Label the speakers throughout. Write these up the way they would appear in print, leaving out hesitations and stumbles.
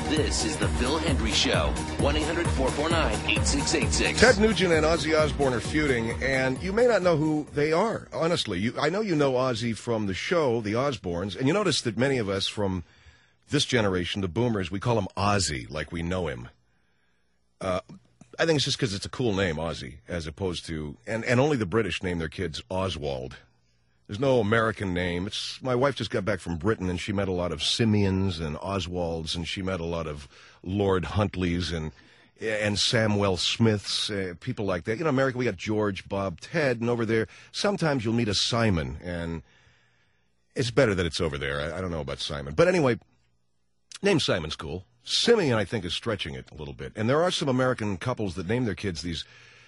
Speaker 1: This is the Phil Hendry Show. 1-800-449-8686.
Speaker 2: Ted Nugent and Ozzy Osbourne are feuding, and you may not know who they are, honestly. I know you know Ozzy from the show, The Osbournes, and you notice that many of us from this generation, the boomers, we call him Ozzy, like we know him. I think it's just because it's a cool name, Ozzy, as opposed to... And only the British name their kids Oswald. There's no American name. My wife just got back from Britain, and she met a lot of Simeons and Oswalds, and she met a lot of Lord Huntleys and Samuel Smiths, people like that. You know, America, we got George, Bob, Ted, and over there, sometimes you'll meet a Simon, and it's better that it's over there. I don't know about Simon. But anyway, name Simon's cool. Simeon, I think, is stretching it a little bit. And there are some American couples that name their kids these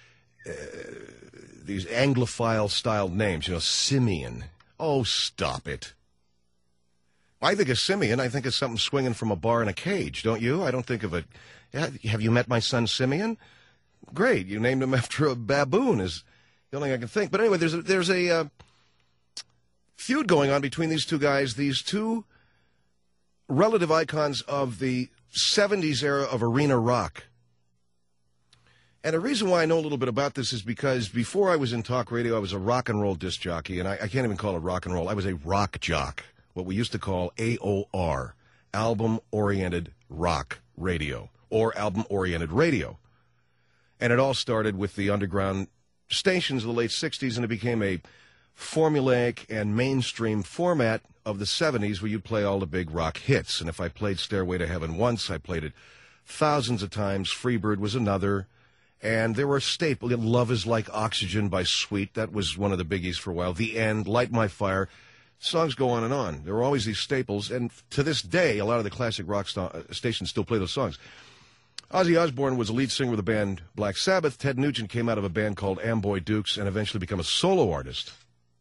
Speaker 2: Anglophile-styled names, you know, Simeon. Oh, stop it. I think of Simeon, I think of something swinging from a bar in a cage, don't you? I don't think of it. Have you met my son Simeon? Great, you named him after a baboon is the only thing I can think. But anyway, there's a feud going on between these two guys, these two relative icons of the 70s era of arena rock. And the reason why I know a little bit about this is because before I was in talk radio, I was a rock and roll disc jockey, and I can't even call it rock and roll. I was a rock jock, what we used to call AOR, album-oriented rock radio, or album-oriented radio. And it all started with the underground stations of the late 60s, and it became a formulaic and mainstream format of the 70s where you'd play all the big rock hits. And if I played Stairway to Heaven once, I played it thousands of times. Freebird was another. And there were staples. Love is Like Oxygen by Sweet. That was one of the biggies for a while. The End, Light My Fire. Songs go on and on. There were always these staples. And to this day, a lot of the classic rock stations still play those songs. Ozzy Osbourne was a lead singer of the band Black Sabbath. Ted Nugent came out of a band called Amboy Dukes and eventually became a solo artist.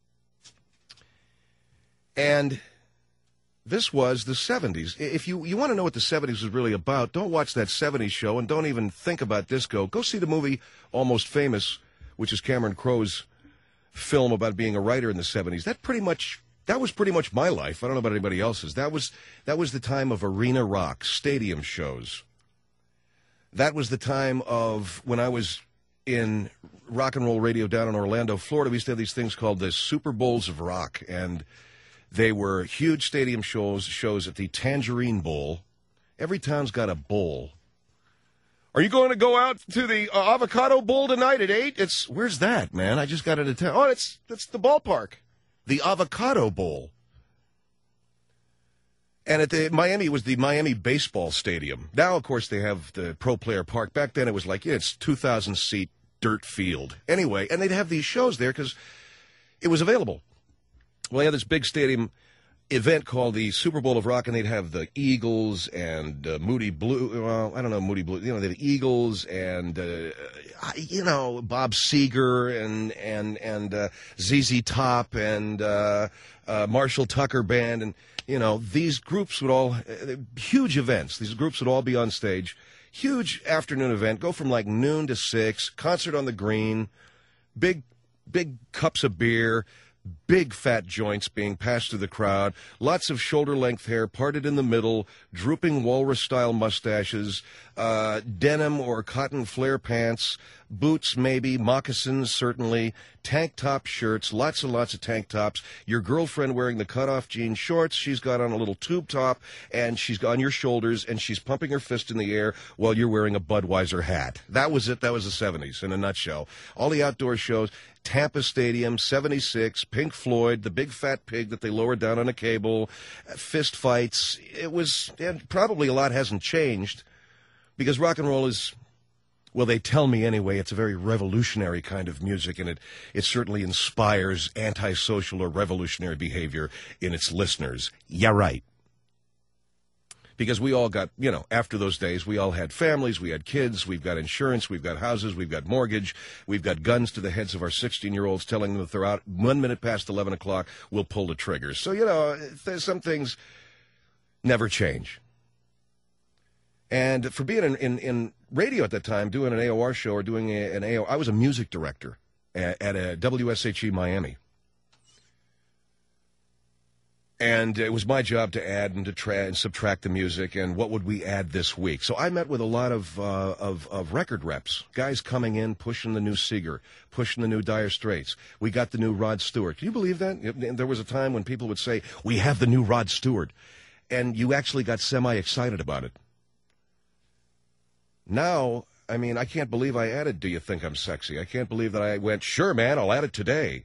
Speaker 2: And this was the 70s. If you want to know what the 70s was really about, don't watch that 70s show and don't even think about disco. Go see the movie Almost Famous, which is Cameron Crowe's film about being a writer in the 70s. That was pretty much my life. I don't know about anybody else's. That was the time of arena rock, stadium shows. That was the time of when I was in rock and roll radio down in Orlando, Florida. We used to have these things called the Super Bowls of Rock, and they were huge stadium shows at the Tangerine Bowl. Every town's got a bowl. Are you going to go out to the Avocado Bowl tonight at 8? Where's that, man? I just got into town. Oh, it's the ballpark. The Avocado Bowl. And at the Miami, it was the Miami Baseball Stadium. Now, of course, they have the Pro Player Park. Back then, it was like, it's 2,000-seat dirt field. Anyway, and they'd have these shows there because it was available. Well, they had this big stadium event called the Super Bowl of Rock, and they'd have the Eagles and Moody Blue. Well, I don't know Moody Blue. You know, the Eagles and Bob Seger and ZZ Top and Marshall Tucker Band, and these groups would all huge events. These groups would all be on stage. Huge afternoon event. Go from like noon to 6. Concert on the green. Big cups of beer. Big fat joints being passed to the crowd, lots of shoulder-length hair parted in the middle, drooping walrus-style mustaches, denim or cotton flare pants, boots maybe, moccasins certainly, tank top shirts, lots and lots of tank tops, your girlfriend wearing the cut-off jean shorts, she's got on a little tube top, and she's on your shoulders, and she's pumping her fist in the air while you're wearing a Budweiser hat. That was it. That was the 70s in a nutshell. All the outdoor shows. Tampa Stadium, 76, Pink Floyd, the big fat pig that they lowered down on a cable, fist fights. Probably a lot hasn't changed because rock and roll is, well, they tell me anyway, it's a very revolutionary kind of music, and it certainly inspires antisocial or revolutionary behavior in its listeners. Yeah, right. Because we all got, after those days, we all had families, we had kids, we've got insurance, we've got houses, we've got mortgage, we've got guns to the heads of our 16-year-olds telling them if they're out 1 minute past 11 o'clock, we'll pull the triggers. So, there's some things never change. And for being in radio at that time, doing an AOR show or doing an AOR, I was a music director at a WSHE Miami. And it was my job to add and to and subtract the music, and what would we add this week? So I met with a lot of record reps, guys coming in, pushing the new Seeger, pushing the new Dire Straits. We got the new Rod Stewart. Can you believe that? There was a time when people would say, we have the new Rod Stewart, and you actually got semi-excited about it. Now, I mean, I can't believe I added Do You Think I'm Sexy? I can't believe that I went, sure, man, I'll add it today.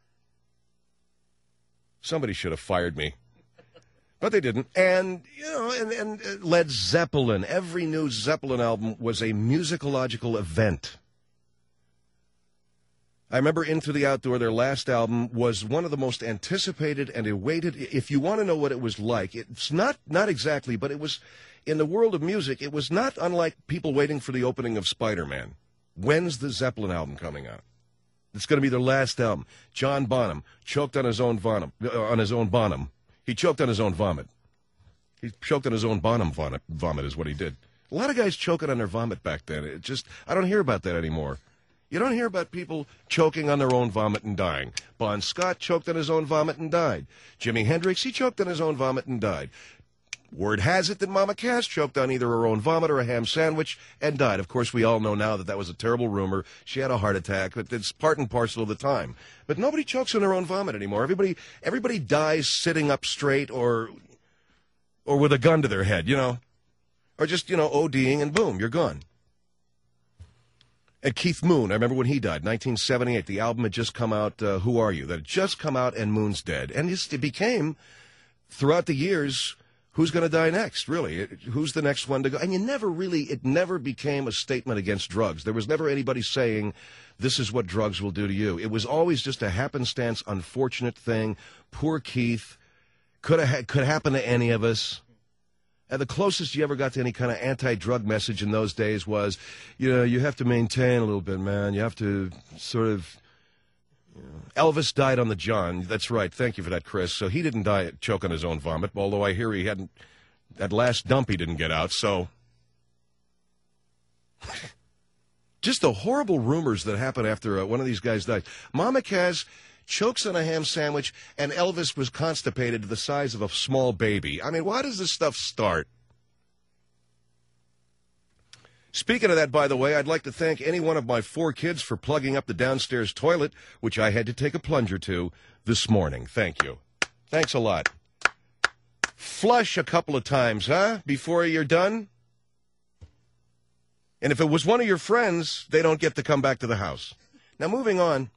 Speaker 2: Somebody should have fired me. But they didn't. And, you know, and Led Zeppelin, every new Zeppelin album was a musicological event. I remember Into the Outdoor, their last album, was one of the most anticipated and awaited. If you want to know what it was like, it's not exactly, but it was, in the world of music, it was not unlike people waiting for the opening of Spider-Man. When's the Zeppelin album coming out? It's going to be their last album. John Bonham choked on his own Bonham. He choked on his own vomit. He choked on his own Bonham vomit is what he did. A lot of guys choking on their vomit back then. I don't hear about that anymore. You don't hear about people choking on their own vomit and dying. Bon Scott choked on his own vomit and died. Jimi Hendrix, he choked on his own vomit and died. Word has it that Mama Cass choked on either her own vomit or a ham sandwich and died. Of course, we all know now that was a terrible rumor. She had a heart attack, but it's part and parcel of the time. But nobody chokes on their own vomit anymore. Everybody dies sitting up straight or with a gun to their head, you know. Or just, ODing and boom, you're gone. And Keith Moon, I remember when he died, 1978. The album had just come out, Who Are You? That had just come out, and Moon's dead. And it became, throughout the years, who's going to die next, really? Who's the next one to go? And it never became a statement against drugs. There was never anybody saying, this is what drugs will do to you. It was always just a happenstance, unfortunate thing. Poor Keith. Could happen to any of us. And the closest you ever got to any kind of anti-drug message in those days was, you have to maintain a little bit, man. You have to sort of... Elvis died on the John. That's right. Thank you for that, Chris. So he didn't choke on his own vomit, although I hear he hadn't... That last dump he didn't get out, so... Just the horrible rumors that happened after one of these guys died. Mama Cass chokes on a ham sandwich, and Elvis was constipated to the size of a small baby. I mean, why does this stuff start? Speaking of that, by the way, I'd like to thank any one of my 4 kids for plugging up the downstairs toilet, which I had to take a plunger to this morning. Thank you. Thanks a lot. Flush a couple of times, huh, before you're done? And if it was one of your friends, they don't get to come back to the house. Now, moving on.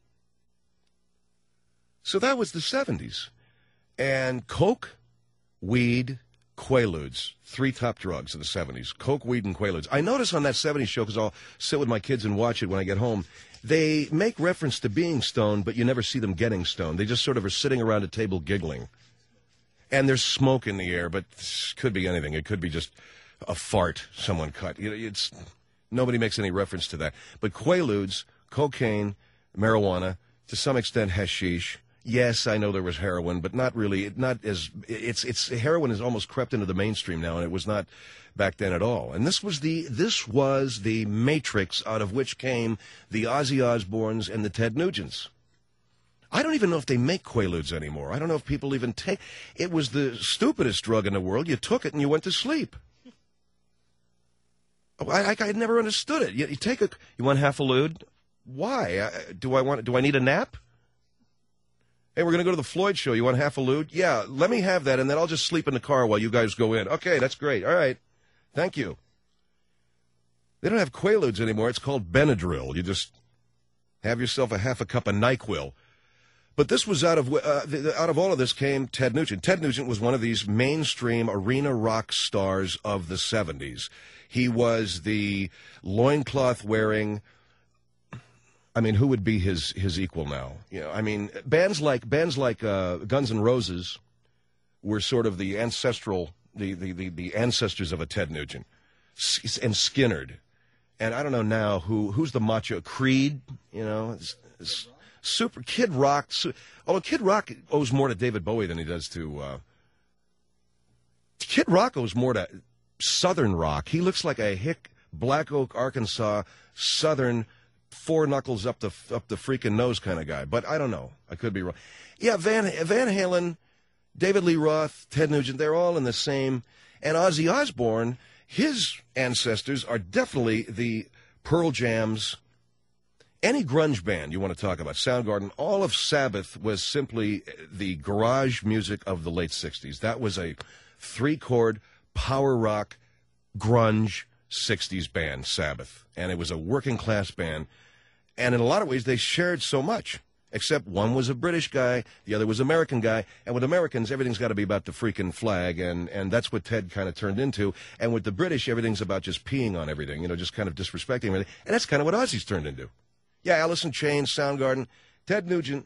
Speaker 2: So that was the 70s. And coke, weed, Quaaludes, 3 top drugs of the 70s. Coke, weed, and Quaaludes. I notice on that 70s show, because I'll sit with my kids and watch it when I get home, they make reference to being stoned, but you never see them getting stoned. They just sort of are sitting around a table giggling. And there's smoke in the air, but it could be anything. It could be just a fart someone cut. Nobody makes any reference to that. But Quaaludes, cocaine, marijuana, to some extent hashish. Yes, I know there was heroin, but not really. Heroin has almost crept into the mainstream now, and it was not back then at all. And this was the matrix out of which came the Ozzy Osbournes and the Ted Nugents. I don't even know if they make Quaaludes anymore. I don't know if people even take. It was the stupidest drug in the world. You took it and you went to sleep. I never understood it. You want half a lude? Why? Do I need a nap? Hey, we're going to go to the Floyd show. You want half a lude? Yeah, let me have that, and then I'll just sleep in the car while you guys go in. Okay, that's great. All right. Thank you. They don't have Quaaludes anymore. It's called Benadryl. You just have yourself a half a cup of NyQuil. But this was out of all of this came Ted Nugent. Ted Nugent was one of these mainstream arena rock stars of the 70s. He was the loincloth-wearing... I mean, who would be his equal now? Bands like Guns N' Roses were sort of the ancestors of a Ted Nugent, and Skynyrd, and I don't know now who's the macho Creed. Super Kid Rock. Although Kid Rock owes more to David Bowie than he does to. Kid Rock owes more to Southern rock. He looks like a hick Black Oak, Arkansas Southern. 4 knuckles up the freaking nose kind of guy, but I don't know. I could be wrong. Yeah, Van Halen David Lee Roth, Ted Nugent, they're all in the same. And Ozzy Osbourne, his ancestors are definitely the Pearl Jams. Any grunge band you want to talk about, Soundgarden, all of Sabbath was simply the garage music of the late 60s. That was a three-chord power rock grunge 60s band, Sabbath. And it was a working-class band. And in a lot of ways, they shared so much. Except one was a British guy, the other was an American guy. And with Americans, everything's got to be about the freaking flag, and that's what Ted kind of turned into. And with the British, everything's about just peeing on everything, you know, just kind of disrespecting everything. And that's kind of what Ozzy's turned into. Yeah, Alice in Chains, Soundgarden. Ted Nugent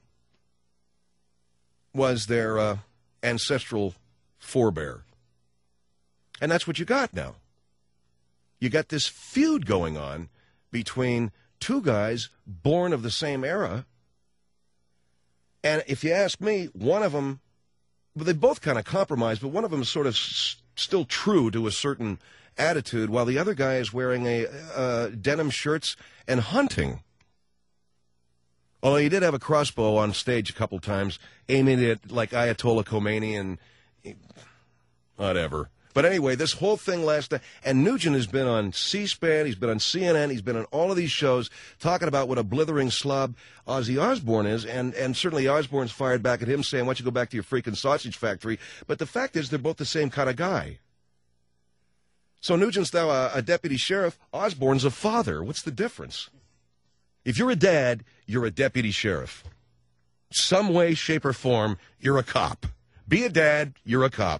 Speaker 2: was their ancestral forebear. And that's what you got now. You got this feud going on between two guys born of the same era. And if you ask me, one of them, well, they both kind of compromised, but one of them is sort of still true to a certain attitude, while the other guy is wearing denim shirts and hunting. Although he did have a crossbow on stage a couple times, aiming it like Ayatollah Khomeini and whatever. But anyway, this whole thing lasted, and Nugent has been on C-SPAN, he's been on CNN, he's been on all of these shows talking about what a blithering slob Ozzy Osbourne is, and certainly Osbourne's fired back at him saying, why don't you go back to your freaking sausage factory? But the fact is, they're both the same kind of guy. So Nugent's now a deputy sheriff, Osbourne's a father. What's the difference? If you're a dad, you're a deputy sheriff. Some way, shape, or form, you're a cop. Be a dad, you're a cop.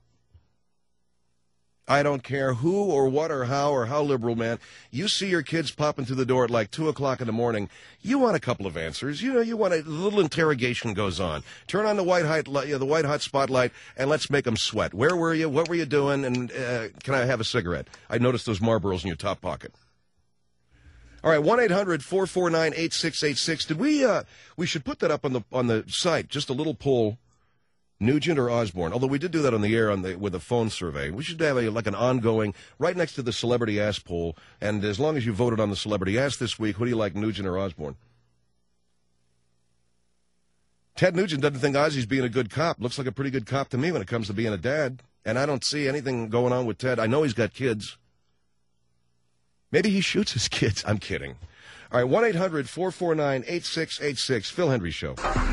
Speaker 2: I don't care who or what or how liberal, man. You see your kids popping through the door at like 2 o'clock in the morning. You want a couple of answers. You know, you want a little interrogation goes on. Turn on the white hot spotlight, and let's make them sweat. Where were you? What were you doing? And can I have a cigarette? I noticed those Marlboros in your top pocket. All right, 1-800-449-8686. Did we should put that up on the site, just a little poll. Nugent or Osbourne? Although we did do that on the air with a phone survey. We should have an ongoing, right next to the Celebrity Ask poll. And as long as you voted on the Celebrity Ask this week, who do you like, Nugent or Osbourne? Ted Nugent doesn't think Ozzy's being a good cop. Looks like a pretty good cop to me when it comes to being a dad. And I don't see anything going on with Ted. I know he's got kids. Maybe he shoots his kids. I'm kidding. All right, 1-800-449-8686. Phil Hendry Show.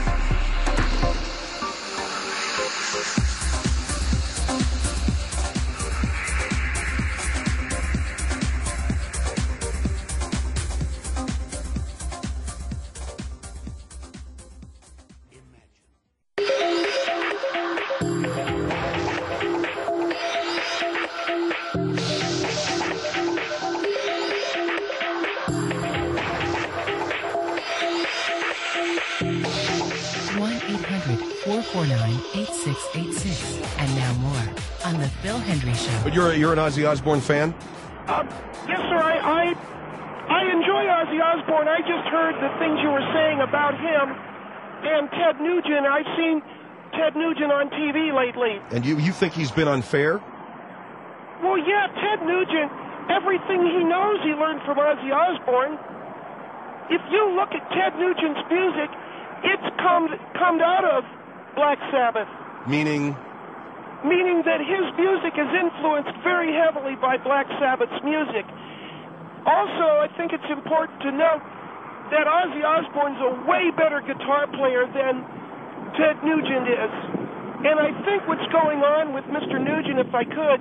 Speaker 3: And now more on the Phil Hendry Show.
Speaker 2: But you're an Ozzy Osbourne fan?
Speaker 4: Yes, sir. I enjoy Ozzy Osbourne. I just heard the things you were saying about him and Ted Nugent. I've seen Ted Nugent on TV lately.
Speaker 2: And you think he's been unfair?
Speaker 4: Well, yeah, Ted Nugent, everything he knows he learned from Ozzy Osbourne. If you look at Ted Nugent's music, it's come out of Black Sabbath.
Speaker 2: Meaning
Speaker 4: that his music is influenced very heavily by Black Sabbath's music. Also, I think it's important to note that Ozzy Osbourne's a way better guitar player than Ted Nugent is. And I think what's going on with Mr. Nugent, if I could,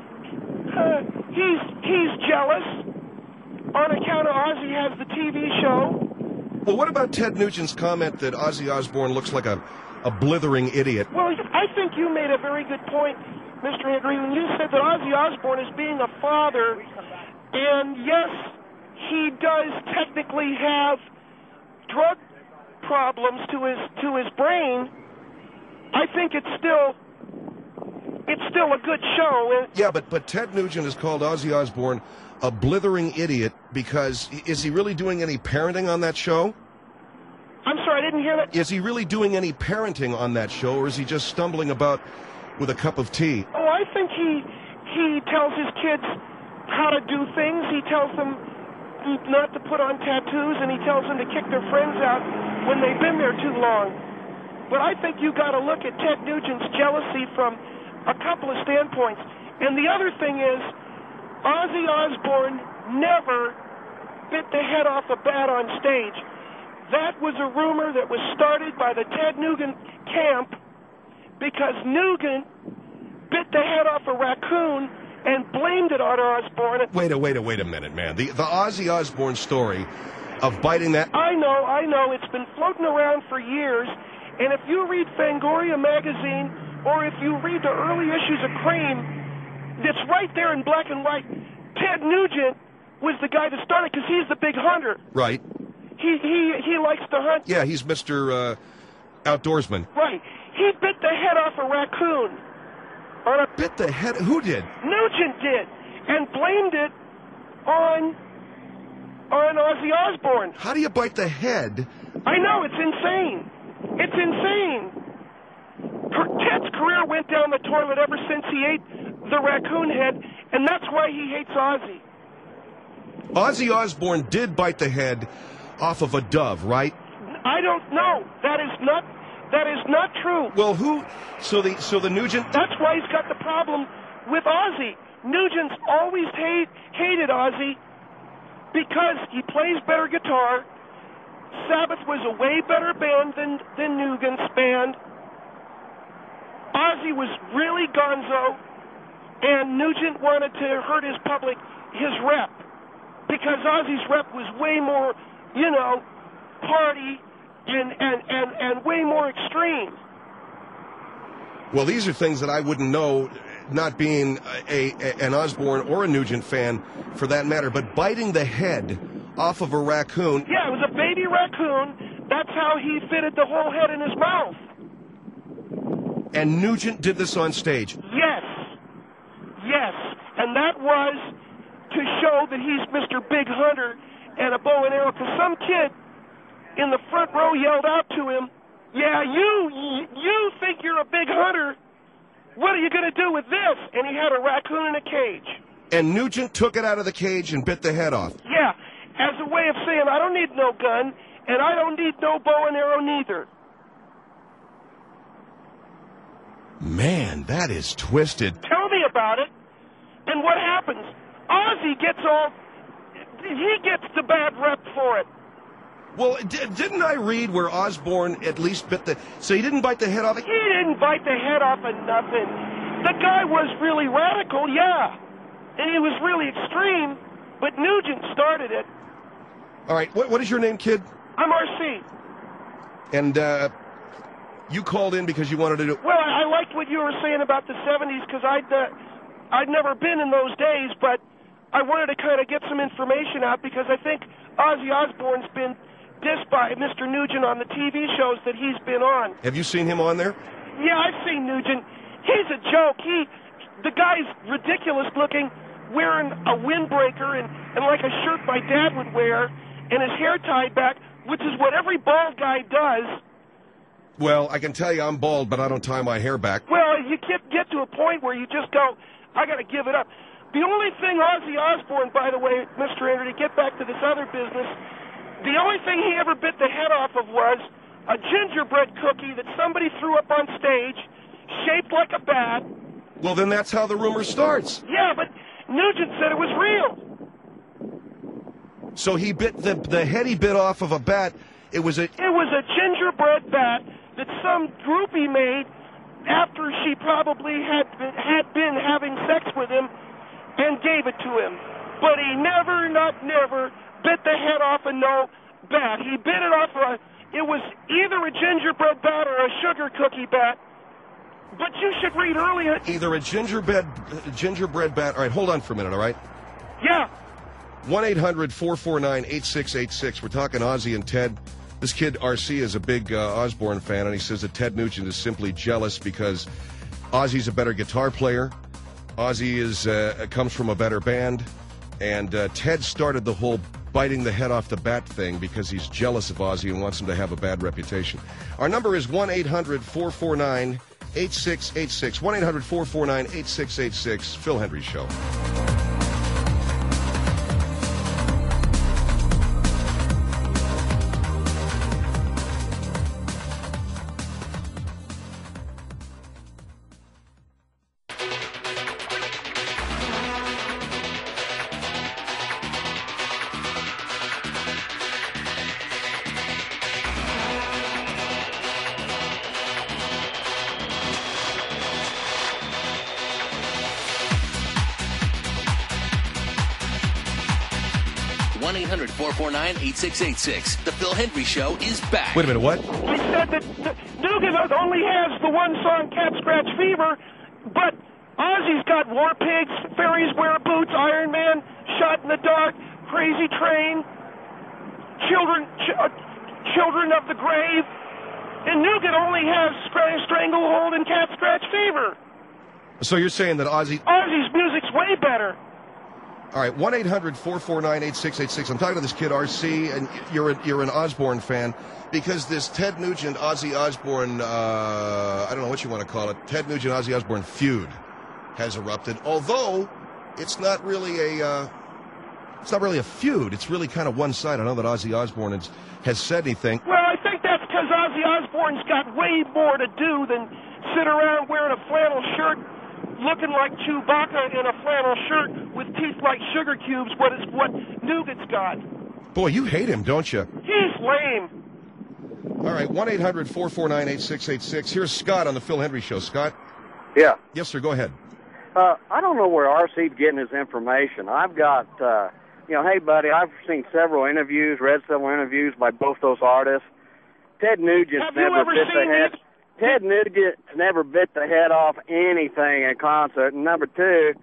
Speaker 4: he's jealous on account of Ozzy has the TV show.
Speaker 2: Well, what about Ted Nugent's comment that Ozzy Osbourne looks like a blithering idiot?
Speaker 4: Well, I think you made a very good point, Mr. Henry, when you said that Ozzy Osbourne is being a father, and yes, he does technically have drug problems to his brain. I think it's still a good show.
Speaker 2: Yeah, but Ted Nugent has called Ozzy Osbourne a blithering idiot because is he really doing any parenting on that show?
Speaker 4: I'm sorry, I didn't hear that.
Speaker 2: Is he really doing any parenting on that show, or is he just stumbling about with a cup of tea?
Speaker 4: Oh, I think he tells his kids how to do things. He tells them not to put on tattoos, and he tells them to kick their friends out when they've been there too long. but I think you got to look at Ted Nugent's jealousy from a couple of standpoints. And the other thing is, Ozzy Osbourne never bit the head off a bat on stage. That was a rumor that was started by the Ted Nugent camp because Nugent bit the head off a raccoon and blamed it on Osbourne.
Speaker 2: Wait a minute, man. The Ozzy Osbourne story of biting that...
Speaker 4: I know. It's been floating around for years. And if you read Fangoria magazine or if you read the early issues of Cream, it's right there in black and white. Ted Nugent was the guy that started because he's the big hunter.
Speaker 2: Right.
Speaker 4: He likes to hunt.
Speaker 2: Yeah, he's Mr. Outdoorsman.
Speaker 4: Right. He bit the head off a raccoon.
Speaker 2: Bit the head? Who did?
Speaker 4: Nugent did, and blamed it on Ozzy Osbourne.
Speaker 2: How do you bite the head?
Speaker 4: I know, it's insane. It's insane. Ted's career went down the toilet ever since he ate the raccoon head, and that's why he hates Ozzy.
Speaker 2: Ozzy Osbourne did bite the head off of a dove, right?
Speaker 4: I don't know. That is not true.
Speaker 2: Well, who? So the Nugent.
Speaker 4: That's why he's got the problem with Ozzy. Nugent's always hated Ozzy because he plays better guitar. Sabbath was a way better band than Nugent's band. Ozzy was really gonzo, and Nugent wanted to hurt his public, his rep, because Ozzy's rep was way more, party and way more extreme.
Speaker 2: Well, these are things that I wouldn't know, not being an Osbourne or a Nugent fan, for that matter. But biting the head off of a raccoon.
Speaker 4: Yeah, it was a baby raccoon. That's how he fitted the whole head in his mouth.
Speaker 2: And Nugent did this on stage.
Speaker 4: Yes. And that was to show that he's Mr. Big Hunter and a bow and arrow. Because some kid in the front row yelled out to him, "Yeah, you think you're a big hunter. What are you going to do with this?" And he had a raccoon in a cage.
Speaker 2: And Nugent took it out of the cage and bit the head off.
Speaker 4: Yeah, as a way of saying, I don't need no gun, and I don't need no bow and arrow neither.
Speaker 2: Man, that is twisted.
Speaker 4: Tell me about it. And what happens? Ozzy gets the bad rep for it.
Speaker 2: Well, didn't I read where Osbourne at least bit the... So he didn't bite the head off?
Speaker 4: He didn't bite the head off of nothing. The guy was really radical, yeah. And he was really extreme, but Nugent started it.
Speaker 2: All right, what is your name, kid?
Speaker 4: I'm RC.
Speaker 2: And you called in because you wanted to do...
Speaker 4: Well, I liked what you were saying about the 70s because I'd never been in those days, but I wanted to kind of get some information out because I think Ozzy Osbourne's been dissed by Mr. Nugent on the TV shows that he's been on.
Speaker 2: Have you seen him on there?
Speaker 4: Yeah, I've seen Nugent. He's a joke. The guy's ridiculous looking, wearing a windbreaker and like a shirt my dad would wear, and his hair tied back, which is what every bald guy does.
Speaker 2: Well, I can tell you I'm bald, but I don't tie my hair back.
Speaker 4: Well, you get to a point where you just go, I got to give it up. The only thing Ozzy Osbourne, by the way, Mr. Andrew, to get back to this other business, the only thing he ever bit the head off of was a gingerbread cookie that somebody threw up on stage, shaped like a bat.
Speaker 2: Well, then that's how the rumor starts.
Speaker 4: Yeah, but Nugent said it was real.
Speaker 2: So he bit the head he bit off of a bat. It was a
Speaker 4: gingerbread bat that some groupie made after she probably had been having sex with him and gave it to him. But he never bit the head off of no bat. He bit it off it was either a gingerbread bat or a sugar cookie bat. But you should read earlier.
Speaker 2: Either a gingerbread bat. All right, hold on for a minute, all right?
Speaker 4: Yeah.
Speaker 2: 1-800-449-8686. We're talking Ozzy and Ted. This kid, RC, is a big Osbourne fan, and he says that Ted Nugent is simply jealous because Ozzy's a better guitar player. Ozzy comes from a better band, and Ted started the whole biting the head off the bat thing because he's jealous of Ozzy and wants him to have a bad reputation. Our number is 1-800-449-8686. 1-800-449-8686. Phil Hendrie Show.
Speaker 1: 1-800-449-8686. The Phil Hendry Show is back.
Speaker 2: Wait a minute, what?
Speaker 4: I said that Nugent only has the one song, Cat Scratch Fever, but Ozzy's got War Pigs, Fairies Wear Boots, Iron Man, Shot in the Dark, Crazy Train, Children of the Grave, and Nugent only has Stranglehold and Cat Scratch Fever.
Speaker 2: So you're saying that Ozzy's
Speaker 4: music's way better.
Speaker 2: All right, 1-800-449-8686. I'm talking to this kid, RC, and you're an Osbourne fan because this Ted Nugent, Ozzy Osbourne, I don't know what you want to call it, Ted Nugent, Ozzy Osbourne feud has erupted. Although it's not really a feud. It's really kind of one-sided. I know that Ozzy Osbourne has said anything.
Speaker 4: Well, I think that's because Ozzy Osbourne's got way more to do than sit around wearing a flannel shirt, looking like Chewbacca in a flannel shirt with teeth like sugar cubes. What Nugent's got?
Speaker 2: Boy, you hate him, don't you?
Speaker 4: He's lame.
Speaker 2: All right, 1-800-449-8686. Here's Scott on the Phil Hendry Show. Scott?
Speaker 5: Yeah.
Speaker 2: Yes, sir. Go ahead.
Speaker 5: I don't know where RC's getting his information. I've got, hey, buddy, I've seen several interviews, read several interviews by both those artists. Ted Nugent's never bit the head. Ted Nugent's never bit the head off anything in concert. And number two,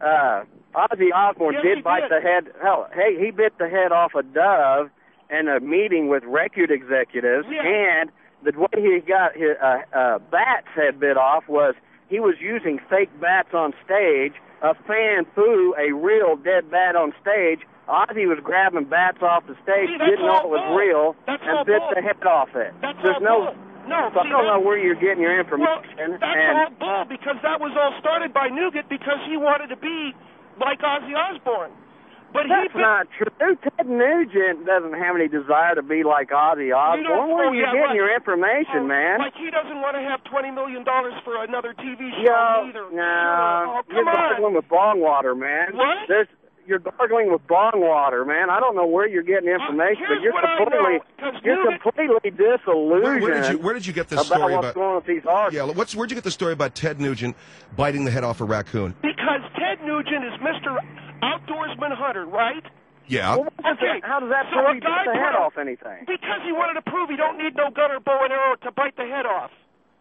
Speaker 5: Ozzy Osbourne did bite the head. Hell, hey, he bit the head off a dove in a meeting with record executives, and the way he got his bat's head bit off was he was using fake bats on stage. A fan flew a real dead bat on stage. Ozzy was grabbing bats off the stage, didn't know it was real, and bit the head off it.
Speaker 4: That's
Speaker 5: There's
Speaker 4: no.
Speaker 5: So I don't know where you're getting your information.
Speaker 4: Well, that's all bull, because that was all started by Nugent because he wanted to be like Ozzy Osbourne. But
Speaker 5: that's not true. Ted Nugent doesn't have any desire to be like Ozzy Osbourne. Where are you getting your information, man?
Speaker 4: Like he doesn't want to have $20 million for another TV show either.
Speaker 5: No,
Speaker 4: come
Speaker 5: you're gargling with bong water, man.
Speaker 4: What?
Speaker 5: You're gargling with bong water, man. I don't know where you're getting information, but you're completely disillusioned.
Speaker 2: Where did you get this story
Speaker 5: about what's going on with these artists?
Speaker 2: Yeah, where'd you get the story about Ted Nugent biting the head off a raccoon?
Speaker 4: Because Ted Nugent is Mr. Outdoorsman Hunter, right?
Speaker 2: Yeah.
Speaker 5: Well, how does that prove he bit the head off anything?
Speaker 4: Because he wanted to prove he don't need no gun or bow and arrow to bite the head off.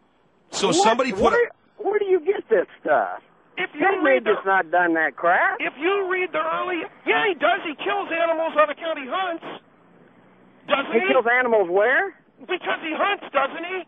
Speaker 2: So somebody put
Speaker 5: where do you get this stuff?
Speaker 4: If you read
Speaker 5: just not done that crap.
Speaker 4: If you read the early, he does. He kills animals on account he hunts. Doesn't he?
Speaker 5: He kills animals where?
Speaker 4: Because he hunts, doesn't he?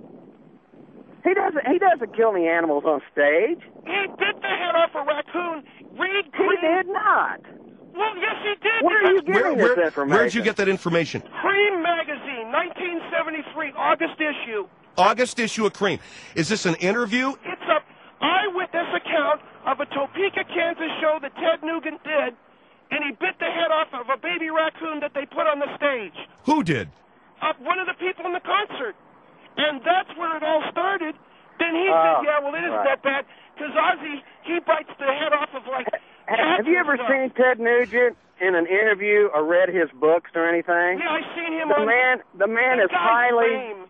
Speaker 5: He doesn't kill any animals on stage.
Speaker 4: He bit the head off a raccoon. Read
Speaker 5: He did not.
Speaker 4: Well, yes, he did.
Speaker 5: Where are you getting this information?
Speaker 2: Where'd you get that information?
Speaker 4: Cream Magazine, 1973, August issue.
Speaker 2: August issue of Cream. Is this an interview?
Speaker 4: It's a eyewitness account of a Topeka, Kansas show that Ted Nugent did, and he bit the head off of a baby raccoon that they put on the stage.
Speaker 2: Who did?
Speaker 4: One of the people in the concert. And that's where it all started. Then he said, yeah, well, it isn't that bad, because Ozzy, he bites the head off of, like,
Speaker 5: have you ever seen Ted Nugent in an interview or read his books or anything?
Speaker 4: Yeah, I've seen him
Speaker 5: The man is highly...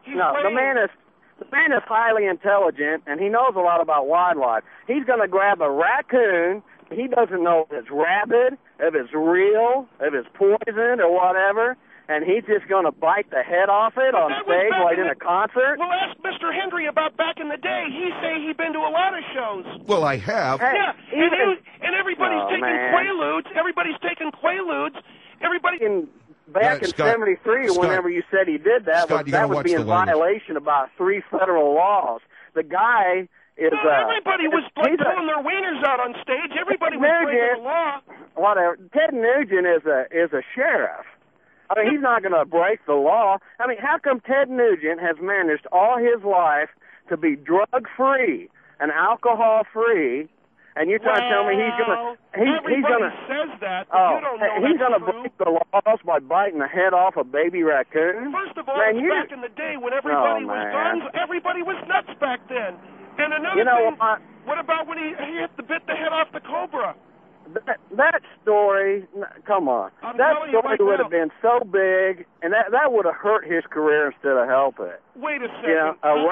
Speaker 5: The man is highly intelligent, and he knows a lot about wildlife. He's going to grab a raccoon. He doesn't know if it's rabid, if it's real, if it's poisoned or whatever, and he's just going to bite the head off it on stage like in a concert.
Speaker 4: Well, ask Mr. Hendry about back in the day. He say he'd been to a lot of shows.
Speaker 2: Well, I have.
Speaker 5: Hey,
Speaker 4: yeah, and everybody's taking Quaaludes. Everybody's taking Quaaludes. Everybody...
Speaker 5: Back in 73, whenever you said he did that, that would be in violation of about 3 federal laws. The guy is...
Speaker 4: everybody was pulling their wieners out on stage. Everybody was breaking the law.
Speaker 5: Whatever. Ted Nugent is a sheriff. I mean, he's not going to break the law. I mean, how come Ted Nugent has managed all his life to be drug-free and alcohol-free, and you're trying to tell me he's going to...
Speaker 4: Everybody says that, but you don't know
Speaker 5: he's going to break the laws by biting the head off a baby raccoon?
Speaker 4: First of all, back in the day when everybody was guns, everybody was nuts back then. And another thing, what about when he bit the head off the cobra?
Speaker 5: That story, come on. That story would have been so big, and that would have hurt his career instead of help it.
Speaker 4: Wait a second.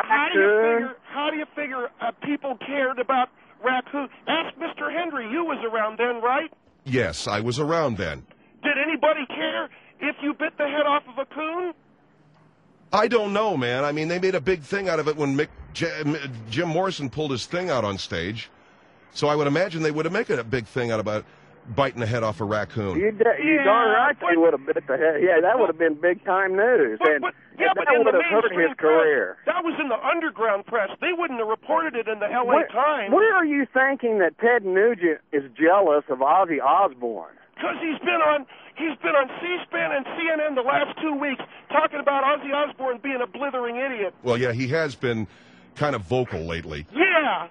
Speaker 4: How do you figure people cared about raccoon? Ask Mr. Hendry. You was around then, right?
Speaker 2: Yes, I was around then.
Speaker 4: Did anybody care if you bit the head off of a coon?
Speaker 2: I don't know, man. I mean, they made a big thing out of it when Jim Morrison pulled his thing out on stage. So I would imagine they would have made a big thing out about biting the head off a raccoon.
Speaker 5: You darn right they would have bit the head. Yeah, that would have been big-time news.
Speaker 4: But
Speaker 5: that
Speaker 4: in
Speaker 5: would
Speaker 4: the
Speaker 5: have hurt his
Speaker 4: mainstream
Speaker 5: career.
Speaker 4: press, that was in the underground press. They wouldn't have reported it in the L.A. Times.
Speaker 5: Where are you thinking that Ted Nugent is jealous of Ozzy Osbourne?
Speaker 4: Because he's been on C-SPAN and CNN the last 2 weeks talking about Ozzy Osbourne being a blithering idiot.
Speaker 2: Well, yeah, he has been kind of vocal lately.
Speaker 4: Yeah.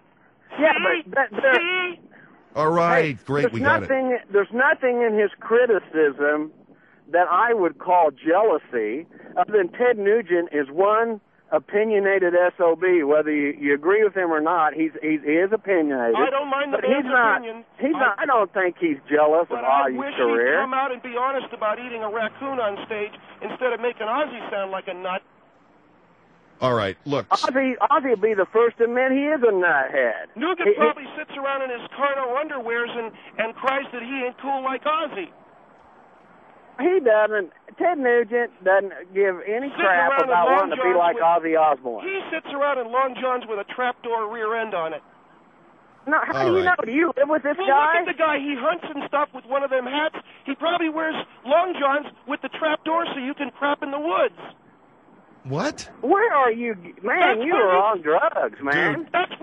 Speaker 5: See?
Speaker 2: All right, great, we got it.
Speaker 5: There's nothing in his criticism that I would call jealousy, other than Ted Nugent is one opinionated SOB. Whether you agree with him or not, he is opinionated.
Speaker 4: I don't mind the man's opinion.
Speaker 5: I don't think he's jealous of Ozzy's career.
Speaker 4: He'd come out and be honest about eating a raccoon on stage instead of making Ozzy sound like a nut.
Speaker 2: All right, look.
Speaker 5: Ozzy will be the first to admit he is a nuthead.
Speaker 4: Nugent probably sits around in his Carno underwears and cries that he ain't cool like Ozzy.
Speaker 5: He doesn't. Ted Nugent doesn't give any crap about wanting to be like Ozzy Osbourne.
Speaker 4: He sits around in long johns with a trapdoor rear end on it.
Speaker 5: No, how do you know? Do you live with this guy?
Speaker 4: Look at the guy. He hunts and stuff with one of them hats. He probably wears long johns with the trapdoor so you can crap in the woods.
Speaker 2: What?
Speaker 5: Where are you, man? You are on drugs, man.
Speaker 2: Dude.
Speaker 4: That's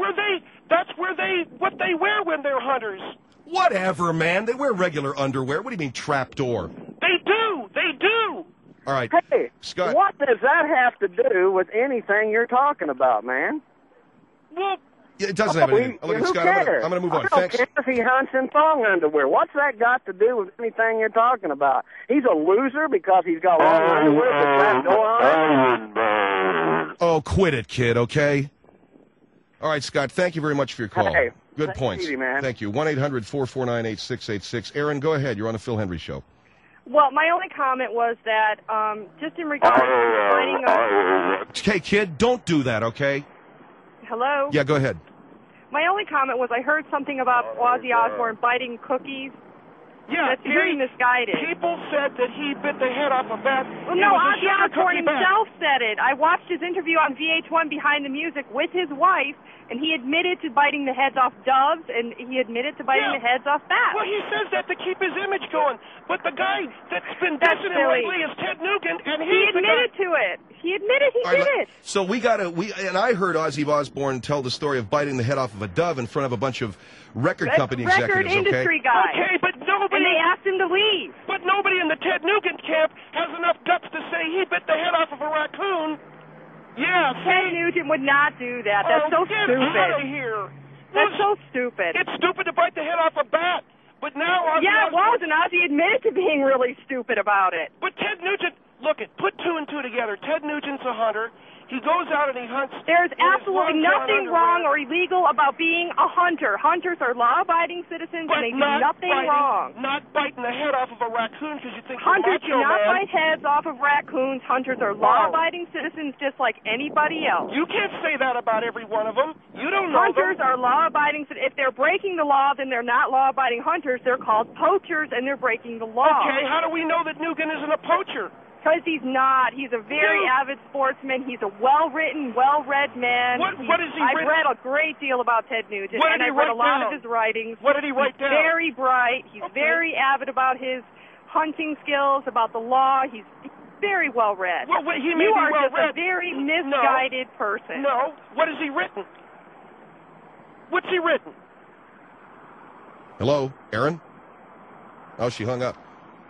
Speaker 4: what they wear when they're hunters.
Speaker 2: Whatever, man. They wear regular underwear. What do you mean trapdoor?
Speaker 4: They do.
Speaker 2: All right,
Speaker 5: hey,
Speaker 2: Scott.
Speaker 5: What does that have to do with anything you're talking about, man?
Speaker 4: Well,
Speaker 2: yeah, it doesn't have anything. Look,
Speaker 5: who
Speaker 2: Scott,
Speaker 5: cares?
Speaker 2: I'm going to move on.
Speaker 5: I don't
Speaker 2: Thanks.
Speaker 5: care if he hunts in thong underwear. What's that got to do with anything you're talking about? He's a loser because he's got long underwear with a trapdoor on it?
Speaker 2: Oh, quit it, kid, okay? All right, Scott, thank you very much for your call.
Speaker 5: Hey,
Speaker 2: good points.
Speaker 5: Easy, man.
Speaker 2: Thank you. 1-800-449-8686. Aaron, go ahead. You're on the Phil Hendry Show.
Speaker 6: Well, my only comment was that just in regards to finding a...
Speaker 2: Okay, kid, don't do that, okay?
Speaker 6: Hello?
Speaker 2: Yeah, go ahead.
Speaker 6: My only comment was I heard something about Ozzy Osbourne biting cookies.
Speaker 4: Yeah,
Speaker 6: that's very misguided.
Speaker 4: People said that he bit the head off a bat.
Speaker 6: Well, no, Ozzy Osbourne himself said it. I watched his interview on VH1 Behind the Music with his wife, and he admitted to biting the heads off doves, and he admitted to biting the heads off bats.
Speaker 4: Well, he says that to keep his image going. But the guy that's been dissing him lately is Ted Nugent, and
Speaker 6: he admitted to it. He admitted he did it.
Speaker 2: So and I heard Ozzy Osbourne tell the story of biting the head off of a dove in front of a bunch of record company executives.
Speaker 6: Record industry guys.
Speaker 4: Okay, but nobody.
Speaker 6: And they asked him to leave.
Speaker 4: But nobody in the Ted Nugent camp has enough guts to say he bit the head off of a raccoon. Yeah,
Speaker 6: Ted Nugent would not do that. That's so
Speaker 4: get
Speaker 6: stupid.
Speaker 4: Out of here.
Speaker 6: That's so stupid.
Speaker 4: It's stupid to bite the head off a bat. But now Ozzy
Speaker 6: it was, and Ozzy admitted to being really stupid about it.
Speaker 4: But Ted Nugent, put two and two together. Ted Nugent's a hunter. He goes out and he hunts.
Speaker 6: There's absolutely nothing wrong or illegal about being a hunter. Hunters are law-abiding citizens, and they do nothing wrong.
Speaker 4: Not biting the head off of a raccoon because you think
Speaker 6: hunters
Speaker 4: you're
Speaker 6: do not
Speaker 4: man.
Speaker 6: bite heads off of raccoons. Hunters are law-abiding citizens just like anybody else.
Speaker 4: You can't say that about every one of them. You don't know
Speaker 6: Hunters are law-abiding. If they're breaking the law, then they're not law-abiding hunters. They're called poachers, and they're breaking the law.
Speaker 4: Okay, how do we know that Nugent isn't a poacher?
Speaker 6: Because he's not. He's a very avid sportsman. He's a well-written, well-read man.
Speaker 4: What is he
Speaker 6: I've read a great deal about Ted Nugent, and I've read a lot of his writings.
Speaker 4: What did he write down?
Speaker 6: He's very bright. He's very avid about his hunting skills, about the law. He's very well-read.
Speaker 4: Well, he may
Speaker 6: you
Speaker 4: be
Speaker 6: are
Speaker 4: well-read.
Speaker 6: just a very misguided person.
Speaker 4: No. What has he written? What's he written?
Speaker 2: Hello, Aaron? Oh, she hung up.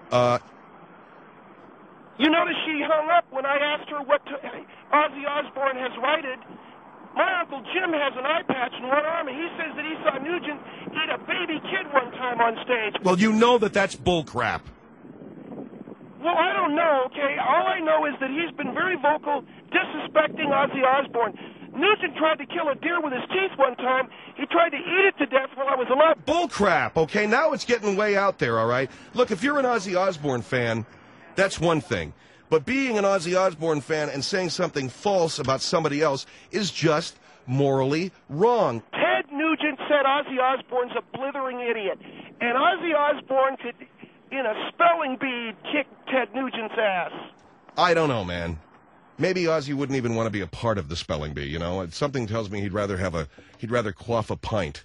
Speaker 4: You notice she hung up when I asked her what Ozzy Osbourne has righted. My Uncle Jim has an eye patch in one arm, and he says that he saw Nugent eat a baby kid one time on stage.
Speaker 2: Well, you know that's bull crap.
Speaker 4: Well, I don't know, okay? All I know is that he's been very vocal disrespecting Ozzy Osbourne. Nugent tried to kill a deer with his teeth one time. He tried to eat it to death while I was alive.
Speaker 2: Bull crap, okay? Now it's getting way out there, all right? Look, if you're an Ozzy Osbourne fan, that's one thing. But being an Ozzy Osbourne fan and saying something false about somebody else is just morally wrong.
Speaker 4: Ted Nugent said Ozzy Osbourne's a blithering idiot. And Ozzy Osbourne in a spelling bee kick Ted Nugent's ass.
Speaker 2: I don't know, man. Maybe Ozzy wouldn't even want to be a part of the spelling bee, you know? Something tells me he'd rather quaff a pint.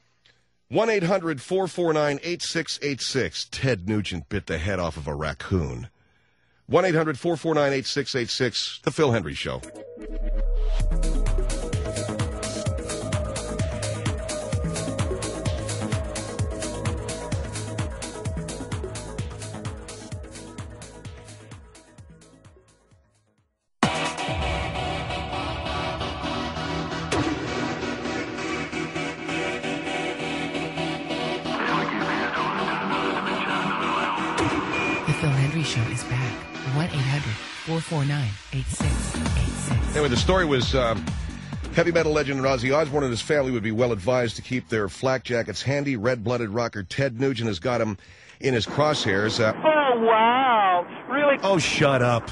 Speaker 2: 1-800-449-8686. Ted Nugent bit the head off of a raccoon. 1-800-449-8686. The Phil Hendrie Show.
Speaker 3: Show is back. 1-800-449-8686.
Speaker 2: Anyway, the story was heavy metal legend Ozzy Osbourne and his family would be well advised to keep their flak jackets handy. Red-blooded rocker Ted Nugent has got him in his crosshairs.
Speaker 4: Oh, wow. Really?
Speaker 2: Oh, shut up.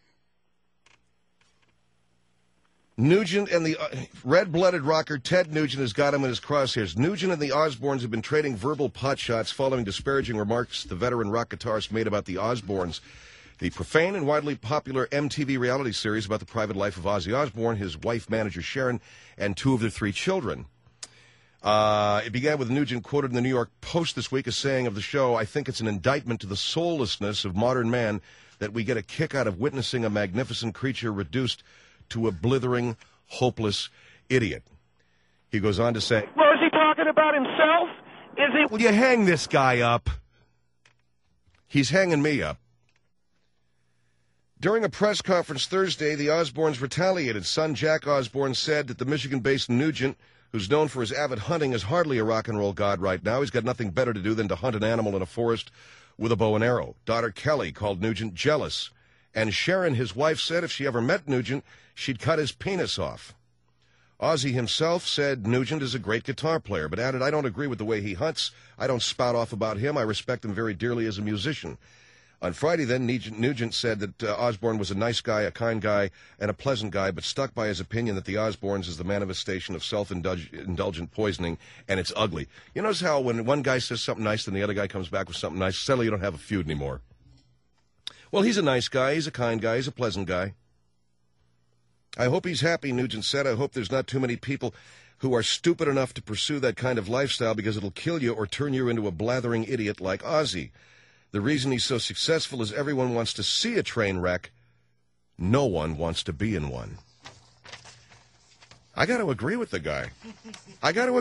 Speaker 2: Nugent and the red-blooded rocker Ted Nugent has got him in his crosshairs. Nugent and the Osbournes have been trading verbal potshots following disparaging remarks the veteran rock guitarist made about the Osbournes. The profane and widely popular MTV reality series about the private life of Ozzy Osbourne, his wife, manager Sharon, and 2 of their 3 children. It began with Nugent quoted in the New York Post this week as saying of the show, "I think it's an indictment to the soullessness of modern man that we get a kick out of witnessing a magnificent creature reduced to a blithering, hopeless idiot." He goes on to say,
Speaker 4: well, is he talking about himself? Is he?
Speaker 2: Will you hang this guy up? He's hanging me up. During a press conference Thursday, the Osbournes retaliated. Son Jack Osbourne said that the Michigan-based Nugent, who's known for his avid hunting, is hardly a rock and roll god right now. He's got nothing better to do than to hunt an animal in a forest with a bow and arrow. Daughter Kelly called Nugent jealous. And Sharon, his wife, said if she ever met Nugent, she'd cut his penis off. Ozzy himself said Nugent is a great guitar player, but added, "I don't agree with the way he hunts. I don't spout off about him. I respect him very dearly as a musician." On Friday, then, Nugent said that Osbourne was a nice guy, a kind guy, and a pleasant guy, but stuck by his opinion that the Osbournes is the manifestation of self-indulgent poisoning, and it's ugly. You notice how when one guy says something nice, then the other guy comes back with something nice? Suddenly you don't have a feud anymore. Well, he's a nice guy, he's a kind guy, he's a pleasant guy. I hope he's happy, Nugent said. I hope there's not too many people who are stupid enough to pursue that kind of lifestyle because it'll kill you or turn you into a blathering idiot like Ozzy. The reason he's so successful is everyone wants to see a train wreck. No one wants to be in one. I got to agree with the guy. I had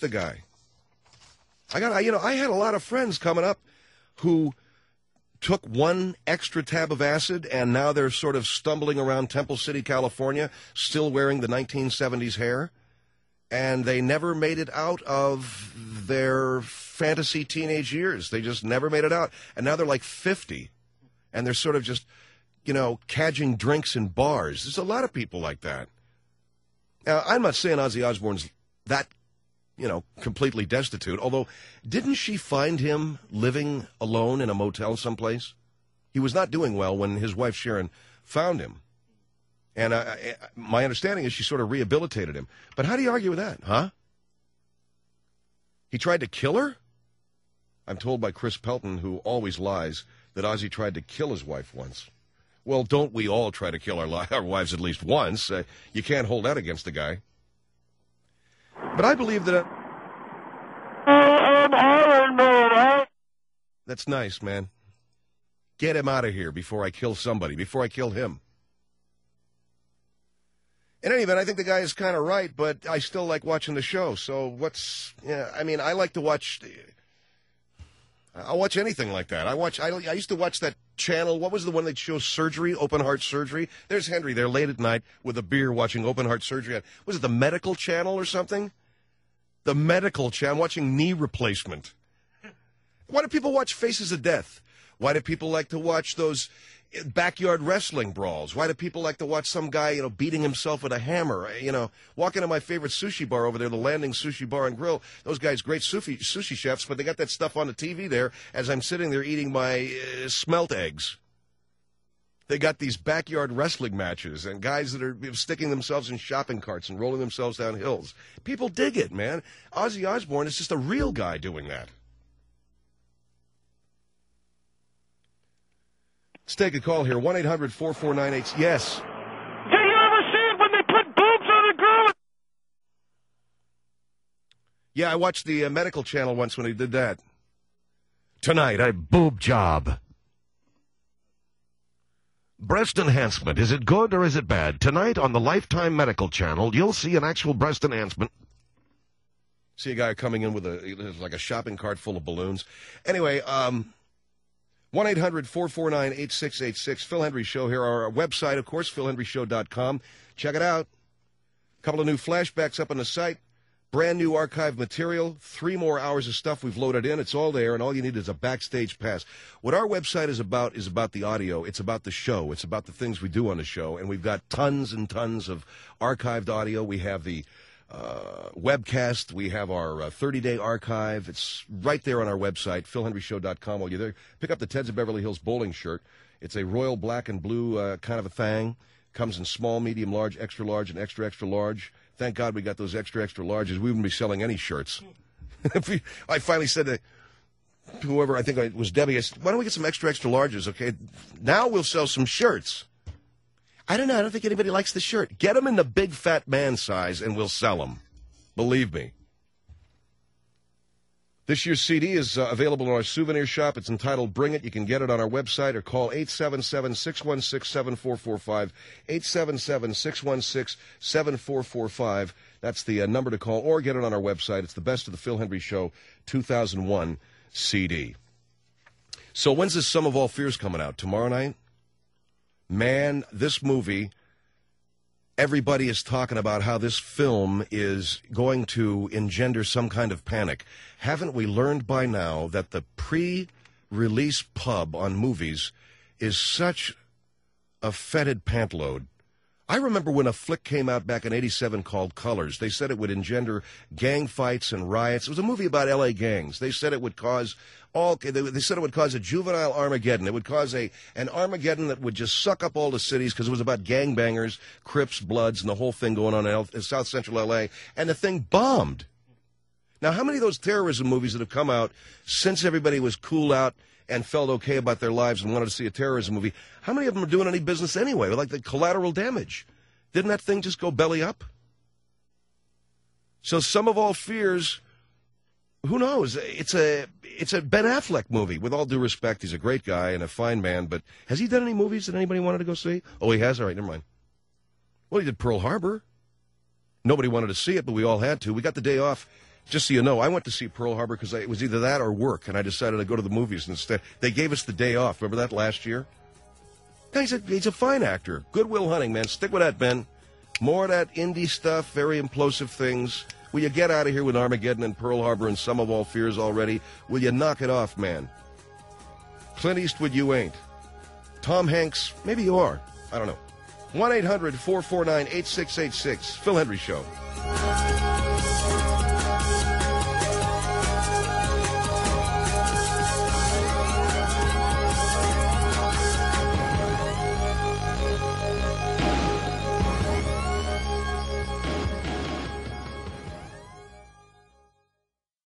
Speaker 2: a lot of friends coming up who took one extra tab of acid, and now they're sort of stumbling around Temple City, California, still wearing the 1970s hair, and they never made it out of their fantasy teenage years. They just never made it out. And now they're like 50, and they're sort of just, cadging drinks in bars. There's a lot of people like that. Now, I'm not saying Ozzy Osbourne's that, completely destitute, although didn't she find him living alone in a motel someplace? He was not doing well when his wife Sharon found him. And my understanding is she sort of rehabilitated him. But how do you argue with that, huh? He tried to kill her? I'm told by Chris Pelton, who always lies, that Ozzy tried to kill his wife once. Well, don't we all try to kill our wives at least once? You can't hold that against the guy. But I believe that... That's nice, man. Get him out of here before I kill somebody, before I kill him. In any event, I think the guy is kind of right, but I still like watching the show. So I like to watch... I'll watch anything like that. I used to watch that channel. What was the one that shows surgery, open heart surgery? There's Henry there late at night with a beer watching open heart surgery. Was it the medical channel or something? The medical channel, watching knee replacement. Why do people watch Faces of Death? Why do people like to watch those backyard wrestling brawls? Why do people like to watch some guy, beating himself with a hammer? Walk into my favorite sushi bar over there, the Landing Sushi Bar and Grill. Those guys, great sushi chefs, but they got that stuff on the TV there as I'm sitting there eating my smelt eggs. They got these backyard wrestling matches and guys that are sticking themselves in shopping carts and rolling themselves down hills. People dig it, man. Ozzy Osbourne is just a real guy doing that. Let's take a call here. 1-800-449-8... Yes.
Speaker 4: Did you ever see it when they put boobs on a girl?
Speaker 2: Yeah, I watched the medical channel once when he did that. Tonight, a boob job. Breast enhancement, is it good or is it bad? Tonight on the Lifetime Medical Channel, you'll see an actual breast enhancement. See a guy coming in with like a shopping cart full of balloons. Anyway, 1-800-449-8686. Phil Hendrie Show here. Our website, of course, philhendrieshow.com. Check it out. A couple of new flashbacks up on the site. Brand new archive material, 3 more hours of stuff we've loaded in. It's all there, and all you need is a backstage pass. What our website is about the audio. It's about the show. It's about the things we do on the show, and we've got tons and tons of archived audio. We have the webcast. We have our 30-day archive. It's right there on our website, philhendrieshow.com. While you're there, pick up the Teds of Beverly Hills bowling shirt. It's a royal black and blue kind of a thing. Comes in small, medium, large, and extra, extra large. Thank God we got those extra, extra larges. We wouldn't be selling any shirts. I finally said to whoever, I think it was Debbie, I said, why don't we get some extra, extra larges, okay? Now we'll sell some shirts. I don't know. I don't think anybody likes the shirt. Get them in the big fat man size and we'll sell them. Believe me. This year's CD is available in our souvenir shop. It's entitled Bring It. You can get it on our website or call 877-616-7445, 877-616-7445. That's the number to call, or get it on our website. It's the Best of the Phil Hendrie Show 2001 CD. So when's this Sum of All Fears coming out? Tomorrow night? Man, this movie... Everybody is talking about how this film is going to engender some kind of panic. Haven't we learned by now that the pre-release pub on movies is such a fetid pantload? I remember when a flick came out back in '87 called Colors. They said it would engender gang fights and riots. It was a movie about L.A. gangs. They said it would cause They said it would cause a juvenile Armageddon. It would cause an Armageddon that would just suck up all the cities because it was about gangbangers, Crips, Bloods, and the whole thing going on in South Central L.A. And the thing bombed. Now, how many of those terrorism movies that have come out since everybody was cooled out and felt okay about their lives and wanted to see a terrorism movie, how many of them are doing any business anyway? Like the Collateral Damage. Didn't that thing just go belly up? So Sum of All Fears, who knows? It's a Ben Affleck movie. With all due respect, he's a great guy and a fine man, but has he done any movies that anybody wanted to go see? Oh, he has? All right, never mind. Well, he did Pearl Harbor. Nobody wanted to see it, but we all had to. We got the day off. Just so you know, I went to see Pearl Harbor because it was either that or work, and I decided to go to the movies instead. They gave us the day off. Remember that last year? He's a fine actor. Good Will Hunting, man. Stick with that, Ben. More of that indie stuff, very implosive things. Will you get out of here with Armageddon and Pearl Harbor and Sum of All Fears already? Will you knock it off, man? Clint Eastwood, you ain't. Tom Hanks, maybe you are. I don't know. 1-800-449-8686. Phil Hendrie Show.